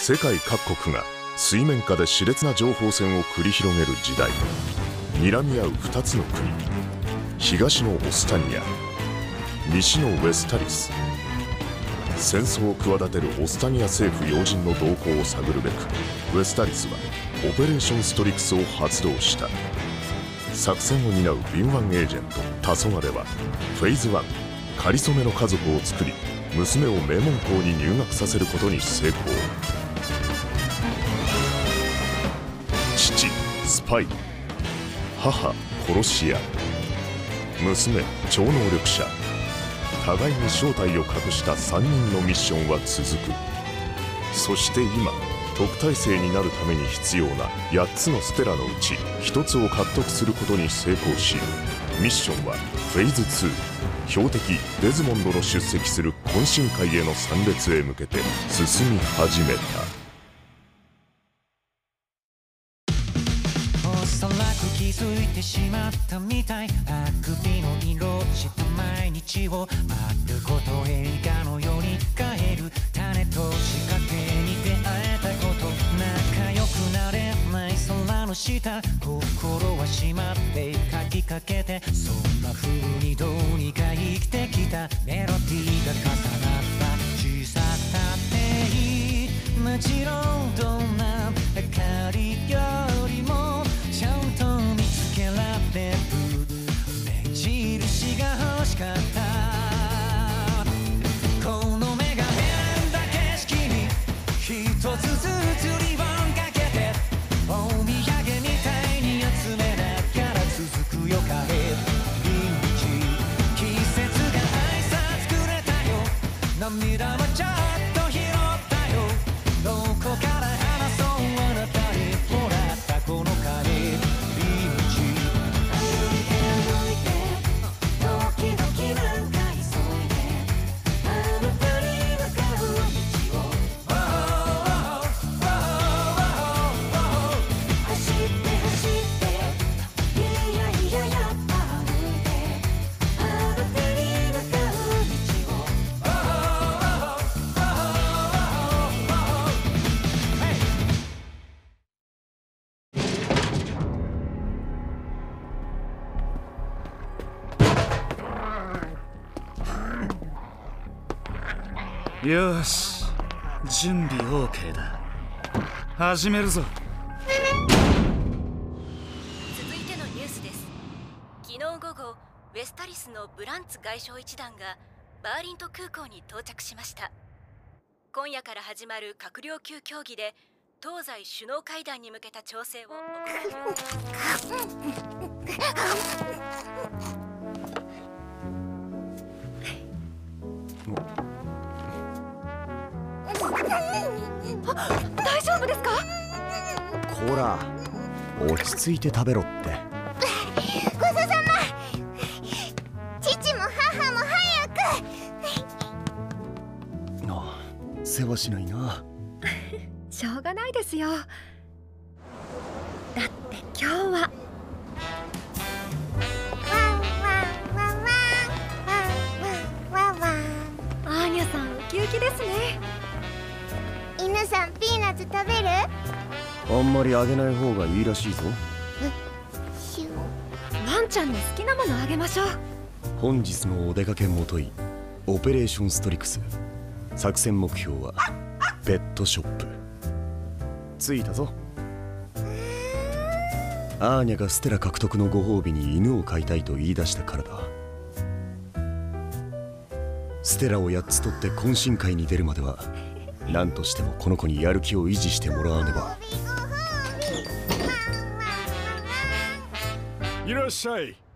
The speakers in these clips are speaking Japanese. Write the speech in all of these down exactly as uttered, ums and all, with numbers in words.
世界各国が水面下で熾烈な情報戦を繰り広げる時代、睨み合うふたつの国、東のオスタニア、西のウェスタリス。戦争を企てるオスタニア政府要人の動向を探るべく、ウェスタリスはオペレーションストリクスを発動した。作戦を担う敏腕エージェントタソガレはフェーズワン、かりそめの家族を作り、娘を名門校に入学させることに成功。父スパイ、母殺し屋、娘超能力者。互いに正体を隠したさんにんのミッションは続く。そして今、特待生になるために必要なやっつのステラのうちひとつを獲得することに成功し、ミッションはフェーズツー、標的デズモンドの出席する懇親会への参列へ向けて進み始めた。 おそらく気づいてしまったみたい。あくびの色した毎日を丸ごと映画のように変える。種と仕掛けに出会えたこと、仲良くなれない空の下、心は閉まって書きかけて、そんな風にどうにか生きてきた。メロディーが重なった小ささっていい。もちろんどんな明かりよりもちゃんと見つけられる目印が欲しかった。この目が変だ景色に一つずつリボンかけて、お土産みたいに集めながら続くよ帰り道。季節が挨拶くれたよ、涙はちょっと拾ったよ。どこから話そうあなたにもらったこの帰り道。歩いて歩いて時々なんか急いで、あなたに向かう道を走って走っていやいややっぱ歩いて、あなたに向かう道をよし、準備 OK だ。始めるぞ。 続いてのニュースです。昨日午後、ウェスタリスのブランツ外相一団がバーリント空港に到着しました。今夜から始まる閣僚級協議で東西首脳会談に向けた調整を行う。 大丈夫ですか？ こら、落ち着いて食べろって。 ごちそうさま。父も母も早く。 ああ、世話しないな。 しょうがないですよ。だって今日はワンワンワンワンワンワンワンワン。アーニャさんウキウキですね。犬さんピーナッツ食べる？ あんまりあげない方がいいらしいぞ。 ワンちゃんの好きなものあげましょう。 本日のお出かけもといオペレーションストリクス。作戦目標はペットショップ。着いたぞ。アーニャがステラ獲得のご褒美に犬を飼いたいと言い出したからだ。ステラをやっつ取って懇親会に出るまでは何としてもこの子にやる気を維持してもらわねば。 いらっしゃい。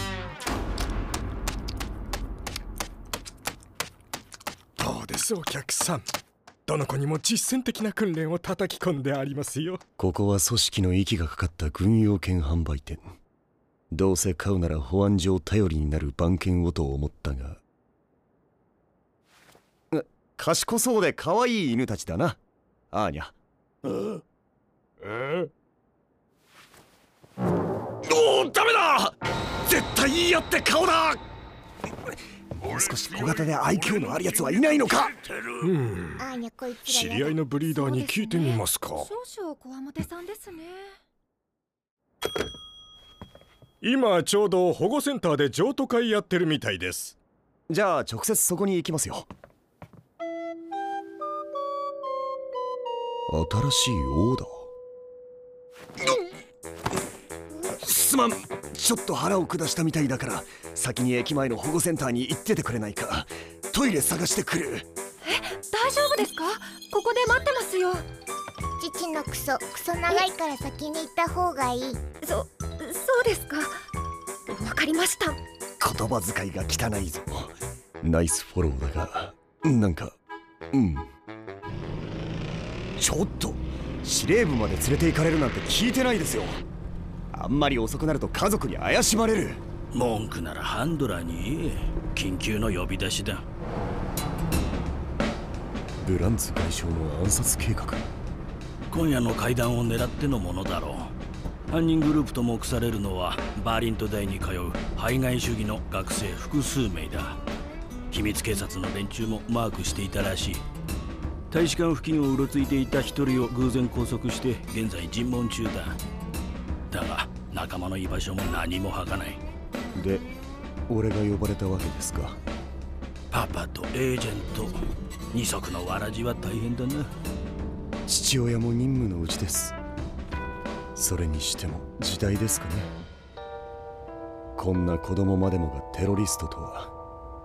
どうですお客さん。どの子にも実践的な訓練を叩き込んでありますよ。 ここは組織の息がかかった軍用犬販売店。どうせ買うなら保安上頼りになる番犬をと思ったが、賢そうで可愛い犬たちだな、アーニャ。 ああ、 おお、ダメだ。絶対いいやって顔だ。 もう少し小型で アイキュー のあるやつはいないのか。 うん、 アーニャこいつ知り合いのブリーダーに聞いてみますか。 少々こわもてさんですね。 今ちょうど保護センターで譲渡会やってるみたいです。 じゃあ直接そこに行きますよ。新しいオーダー。すまん、ちょっと腹を下したみたいだから先に駅前の保護センターに行っててくれないか。トイレ探してくる。 え、大丈夫ですか？ここで待ってますよ。 父のクソクソ長いから先に行った方がいい。 そ、そうですか。わかりました。 言葉遣いが汚いぞ。ナイスフォローだが、なんかうんちょっと司令部まで連れて行かれるなんて聞いてないですよ。あんまり遅くなると家族に怪しまれる。 文句ならハンドラーに緊急の呼び出しだ。 ブランツ外相の暗殺計画。 今夜の会談を狙ってのものだろう。犯人グループと目されるのはバーリント大に通う排外主義の学生複数名だ。秘密警察の連中もマークしていたらしい。大使館付近をうろついていた一人を偶然拘束して現在尋問中だ。だが仲間の居場所も何も吐かない。 で、俺が呼ばれたわけですか。 パパとエージェント、二足のわらじは大変だな。 父親も任務のうちです。それにしても時代ですかね。こんな子供までもがテロリストとは。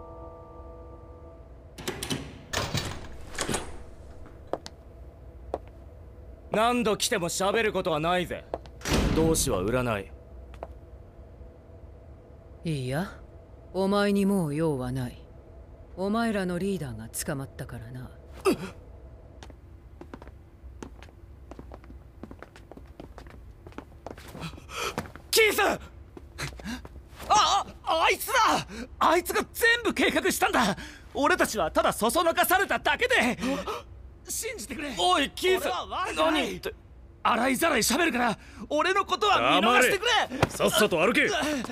何度来ても喋ることはないぜ。同志は売らない。 いいや、お前にもう用はない。お前らのリーダーが捕まったからな。 キースあ、あいつだ。あいつが全部計画したんだ。俺たちはただそそのかされただけで。信じてくれ。おいキース、何って洗いざらい喋るから俺のことは見逃してくれ。 さっさと歩け。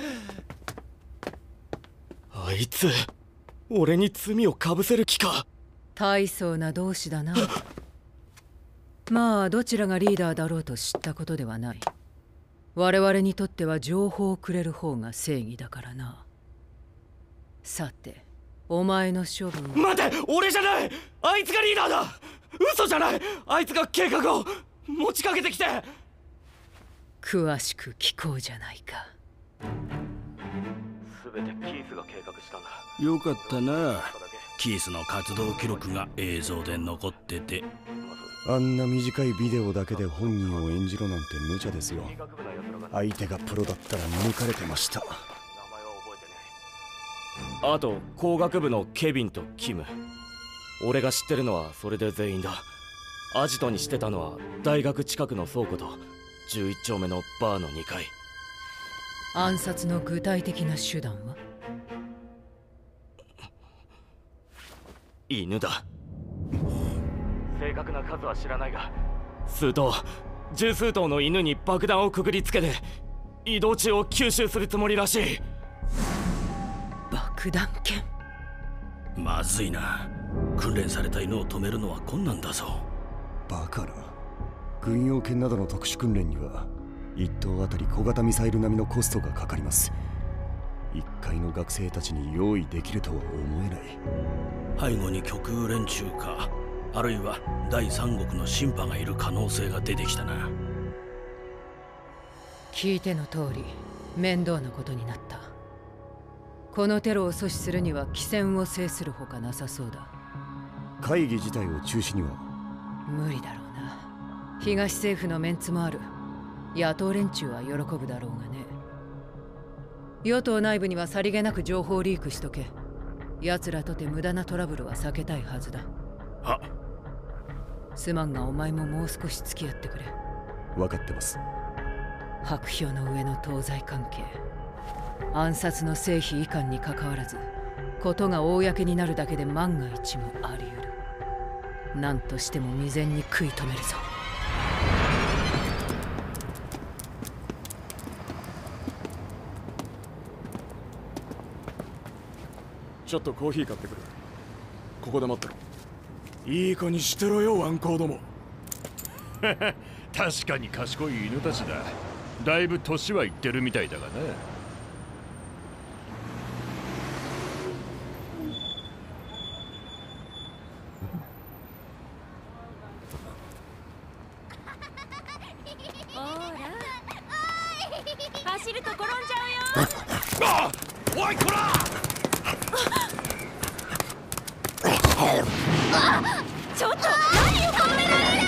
あいつ俺に罪をかぶせる気か。 大層な同志だな。まあどちらがリーダーだろうと知ったことではない。我々にとっては情報をくれる方が正義だからな。さてお前の処分。 待て、俺じゃない。あいつがリーダーだ。嘘じゃない。あいつが計画を持ちかけてきて。 詳しく聞こうじゃないか。 全てキースが計画したんだ。 よかったな。キースの活動記録が映像で残ってて。 あんな短いビデオだけで本人を演じろなんて無茶ですよ。相手がプロだったら抜かれてました。 あと工学部のケビンとキム。俺が知ってるのはそれで全員だ。アジトにしてたのは大学近くの倉庫とじゅういち丁目のバーのにかい。 暗殺の具体的な手段は？ 犬だ。正確な数は知らないが数頭十数頭の犬に爆弾をくぐりつけて移動中を吸収するつもりらしい。 爆弾剣。 まずいな。訓練された犬を止めるのは困難だぞ。 バカな。軍用犬などの特殊訓練にはいっ頭あたり小型ミサイル並みのコストがかかります。一階の学生たちに用意できるとは思えない。 背後に極右連中か、あるいは第三国のシンパがいる可能性が出てきたな。 聞いての通り面倒なことになった。このテロを阻止するには機先を制するほかなさそうだ。 会議自体を中止には無理だろうな。東政府のメンツもある。野党連中は喜ぶだろうがね。与党内部にはさりげなく情報リークしとけ。奴らとて無駄なトラブルは避けたいはずだ。 はすまんがお前ももう少し付き合ってくれ。 分かってます。 白氷の上の東西関係、暗殺の成否遺憾にかかわらずことが公になるだけで万が一もあり得る。何としても未然に食い止めるぞ。 ちょっとコーヒー買ってくる。ここで待ってろ。いい子にしてろよ、ワンコーども。 確かに賢い犬たちだ。だいぶ年はいってるみたいだがね。 走ると転んじゃうよ。 ああ、おいこら！ ちょっと何を止められる！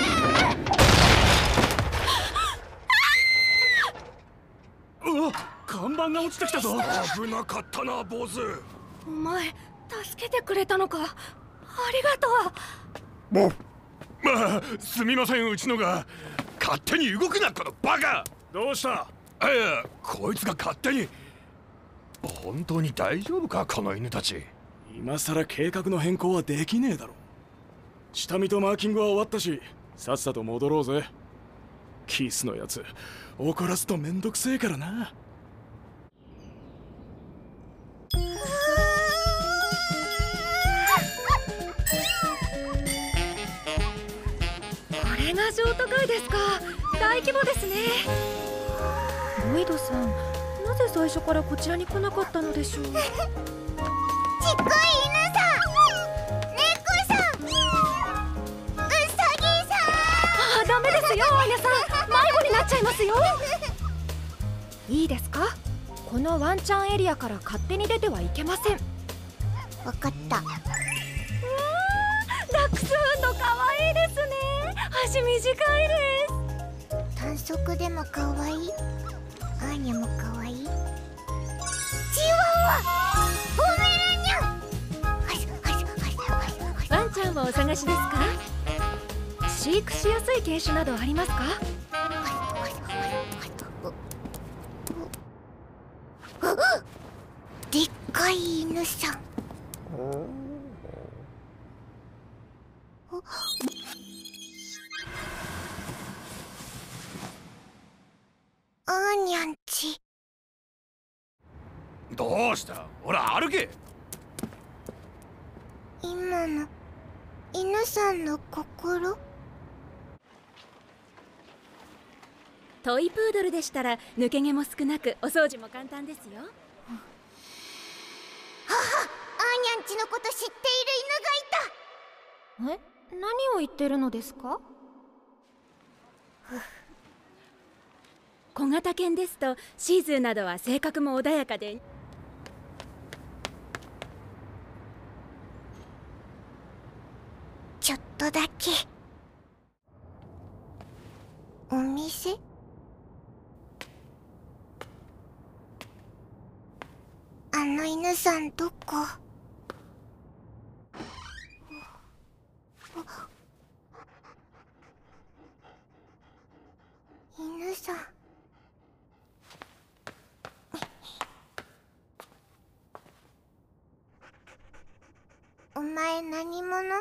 うわ、看板が落ちてきたぞ。 危なかったな、坊主。 お前助けてくれたのか。ありがとう。 まあ、すみません、うちのが。勝手に動くな、このバカ！ どうした？ いや、こいつが勝手に。本当に大丈夫か、この犬たち。 今さら計画の変更はできねえだろ。下見とマーキングは終わったし、さっさと戻ろうぜ。キースのやつ怒らすとめんどくせえからな。 これが譲渡会ですか。大規模ですね。ロイドさん、なぜ最初からこちらに来なかったのでしょう。ちっこい犬さん、猫さん、ウサギさん。あ、ダメですよ、アーニャさん。迷子になっちゃいますよ。いいですか、このワンちゃんエリアから勝手に出てはいけません。 わかった。 うわー、ダックスフンドかわいいですね。足短いです。 短足でもかわいい。アーニャもかわいい。チワワ、ポメラニャン。 ワンちゃんはお探しですか。飼育しやすい犬種などありますか。 でっかい犬さん。アーニャンち。 どうした？ほら歩け。 今の犬さんの心。 トイプードルでしたら抜け毛も少なくお掃除も簡単ですよ。 母、アーニャンちのこと知っている犬がいた。 え、何を言ってるのですか。 小型犬ですとシーズーなどは性格も穏やかで、 ちょっとだけ。お店？あの犬さんどこ？犬さん。お前何者？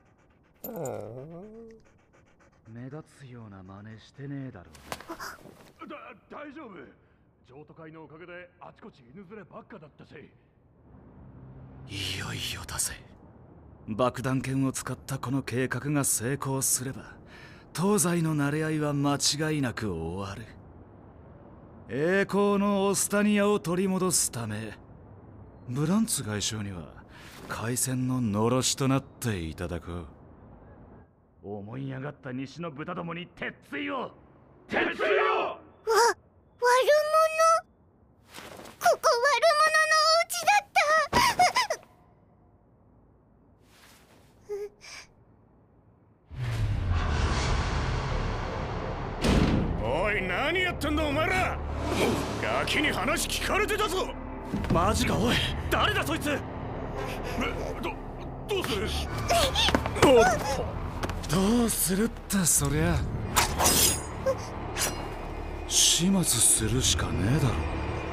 目立つような真似してねえだろ。 だ、大丈夫。譲渡会のおかげであちこち犬連ればっかだったぜ。 いよいよだぜ。爆弾剣を使ったこの計画が成功すれば東西の馴れ合いは間違いなく終わる。栄光のオスタニアを取り戻すためブランツ外相には海戦ののろしとなっていただこう。思い上がった西の豚どもに鉄槌を。鉄槌を。わ、悪者。 ここ悪者のお家だった。 おい、何やってんだお前ら。ガキに話聞かれてたぞ。 マジか。おい、誰だそいつ。 ど、どうする？ どうするってそりゃ始末するしかねえだろ。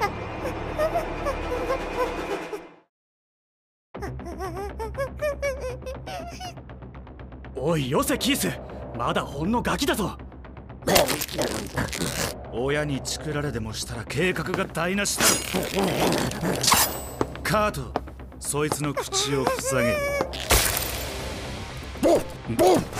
おいよせキース、まだほんのガキだぞ。親にチクられでもしたら計画が台無しだ。カート、 そいつの口を塞げ。 ボンボン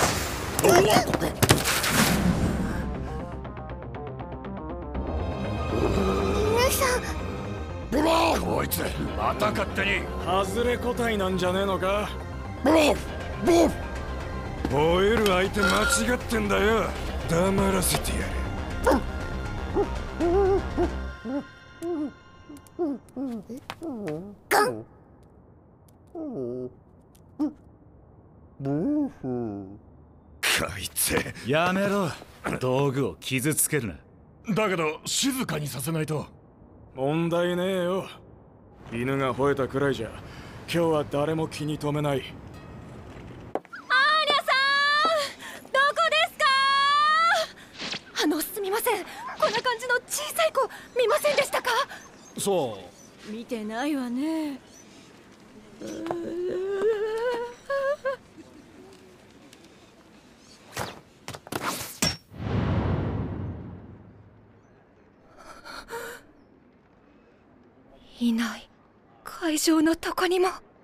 犬さん。 ブラフ。 こいつまた勝手に外れ個体なんじゃねえのか。 ブラフボン。 吠える相手間違ってんだよ。黙らせてやれ。 ガン。 こいつやめろ。道具を傷つけるな。 だけど静かにさせないと。問題ねえよ。犬が吠えたくらいじゃ今日は誰も気に留めない。 あのすみません、こんな感じの小さい子見ませんでしたか？ そう見てないわね。いない。会場のどこにも。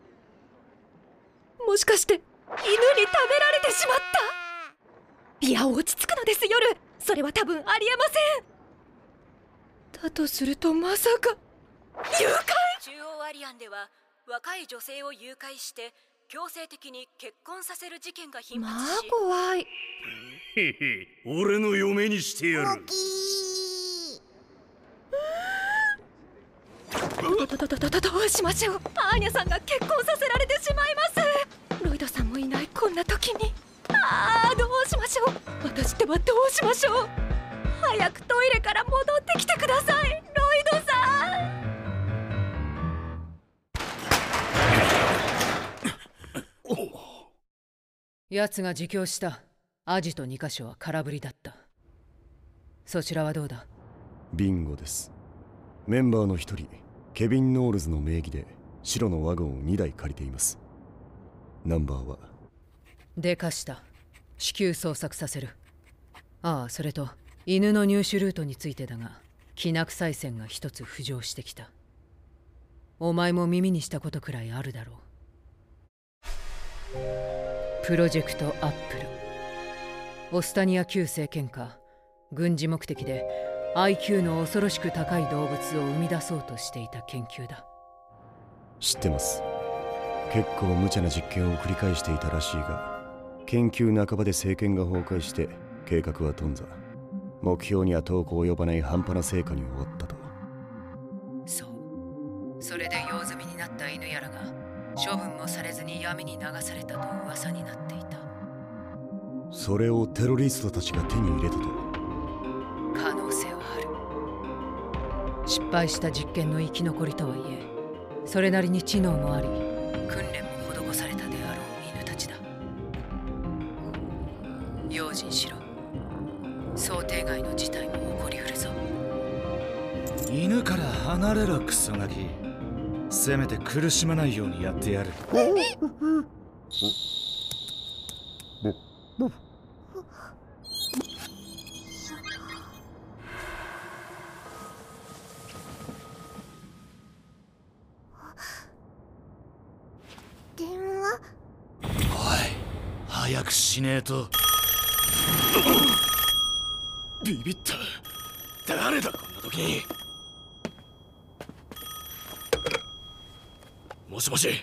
もしかして犬に食べられてしまった。いや、落ち着くのです。夜それは多分ありえません。だとするとまさか誘拐。 中央アリアンでは若い女性を誘拐して強制的に結婚させる事件が頻発し、 まあ怖い。 へへ、俺の嫁にしてやる。 どどどどどどうしましょう。アーニャさんが結婚させられてしまいます。ロイドさんもいないこんな時に。ああ、どうしましょう。私ってばどうしましょう。早くトイレから戻ってきてください、ロイドさん。奴が自供したアジトにかしょは空振りだった。そちらはどうだ？ ビンゴです。メンバーの一人ケビン・ノールズの名義で白のワゴンをにだい借りています。ナンバーはでかした。至急捜索させる。ああ、それと犬の入手ルートについてだが、きな臭い線が一つ浮上してきた。お前も耳にしたことくらいあるだろう。プロジェクトアップル。オスタニア旧政権下、軍事目的で アイキュー の恐ろしく高い動物を生み出そうとしていた研究だ。 知ってます。結構無茶な実験を繰り返していたらしいが、研究半ばで政権が崩壊して計画は頓挫。目標には遠く及ばない半端な成果に終わったと。 そう。それで用済みになった犬やらが処分もされずに闇に流されたと噂になっていた。 それをテロリストたちが手に入れたと。 可能性はある。失敗した実験の生き残りとはいえ、それなりに知能もあり訓練も施されたであろう犬たちだ。用心しろ。想定外の事態も起こりうるぞ。 犬から離れろ、クソガキ。せめて苦しまないようにやってやる。 電話。 おい、早くしねえと。 ビビった。誰だこんな時に。もしもし。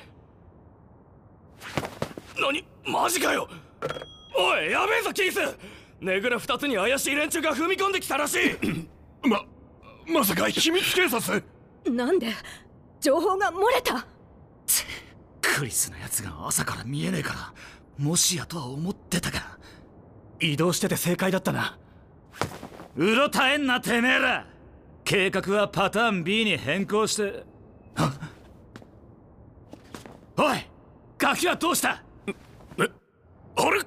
何、マジかよ。おい、やべえぞキース。ネグラ二つに怪しい連中が踏み込んできたらしい。ままさか秘密警察？ なんで情報が漏れた？ クリスのやつが朝から見えねえからもしやとは思ってたが、移動してて正解だったな。うろたえんなてめえら。計画はパターン ビー に変更して。おい、ガキはどうした？え、あれ？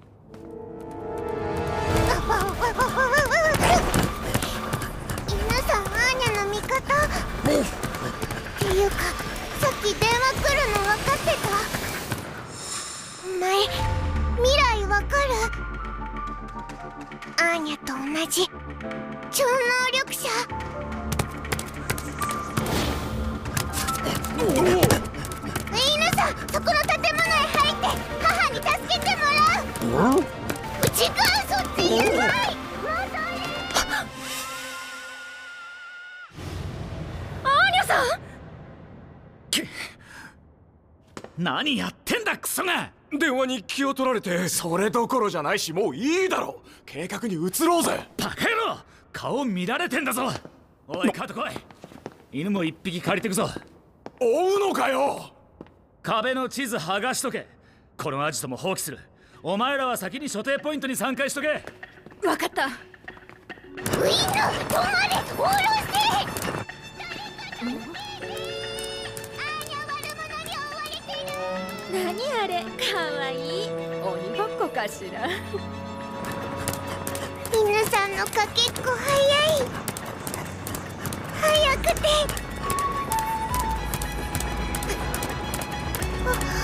犬さん、アーニャの味方っていうか、さっき電話来るの分かってた？お前未来分かる？アーニャと同じ超能力者。 そこの建物へ入って母に助けてもらう。違う、そっちじゃない。 アーニャさん、 何やってんだクソが。 電話に気を取られて。それどころじゃないし、もういいだろう。計画に移ろうぜ。 バカ野郎、顔見られてんだぞ。おいカート来い。犬も一匹借りてくぞ。 追うのかよ。 壁の地図剥がしとけ。このアジトも放棄する。お前らは先に所定ポイントに参加しとけ。 分かった。 ウィンド、止まれ、下ろせ。 何あれ、かわいい。鬼ごっこかしら。 犬さんのかけっこ早い。早くて。ワク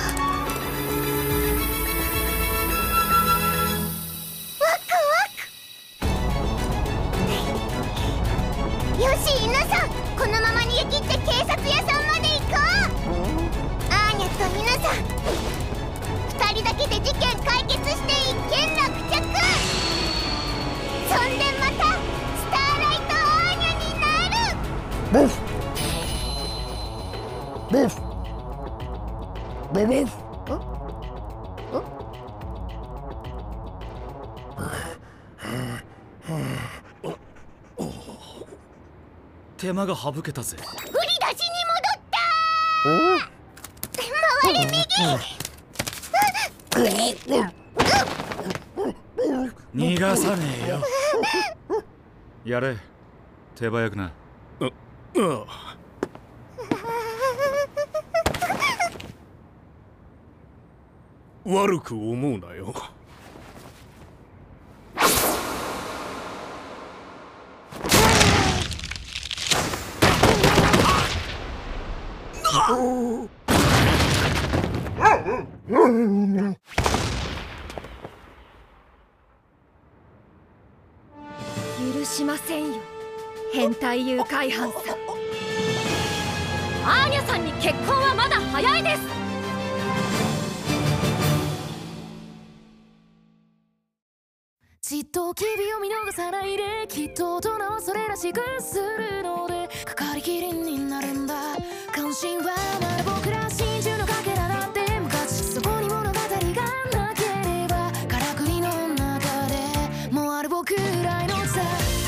ワク。よし犬さん、このまま逃げ切って警察屋さんまで行こう。アーニャと犬さん、ふたりだけで事件解決して一件落着。そんでまたスターライトアーニャになる。ブフブフブブフ。 手間が省けたぜ。 振り出しに戻った。回れ右。逃がさねえよ。やれ、手早くな。 ああ悪く思うなよ。 許しませんよ、変態誘拐犯さん。アーニャさんに結婚はまだ早いです。 じっと機微を見逃さないで、きっと大人はそれらしくするので、かかりきりになるんだ。関心はまだ僕ら真珠のかけらだって、昔そこに物語がなければ、からくりの中でもうある僕らのさ。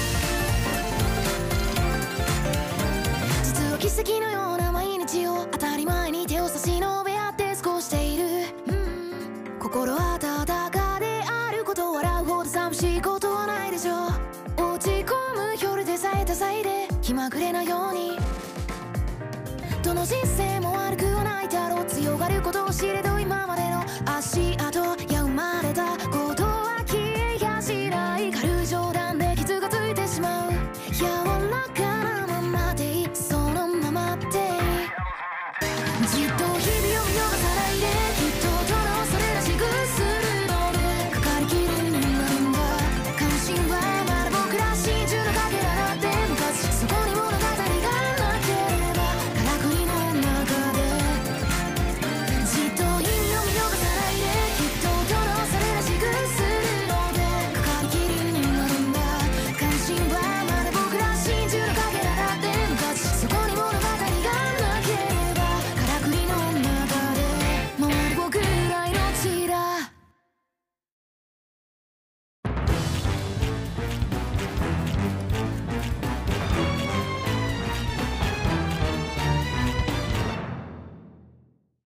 実は奇跡のような毎日を当たり前に手を差し伸べ合って過ごしている、うん、心温かであること、笑うほど寂しいことはないでしょう。落ち込む夜でさえ多彩で気まぐれなように、どの人生も悪くはないだろう。強がることを知れど今までの足跡や生まれた